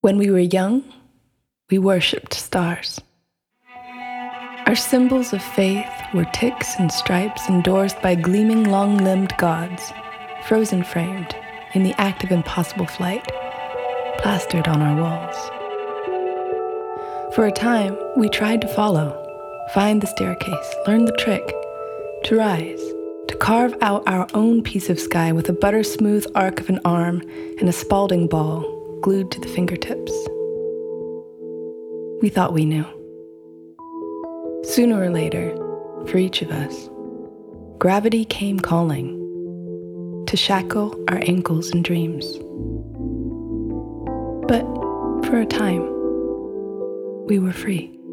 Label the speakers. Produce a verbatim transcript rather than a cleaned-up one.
Speaker 1: When we were young, we worshipped stars. Our symbols of faith were ticks and stripes endorsed by gleaming long-limbed gods, frozen framed in the act of impossible flight, plastered on our walls. For a time, we tried to follow, find the staircase, learn the trick, to rise, to carve out our own piece of sky with a butter-smooth arc of an arm and a Spalding ball glued to the fingertips. We thought we knew. Sooner or later, for each of us, gravity came calling to shackle our ankles and dreams. But for a time, we were free.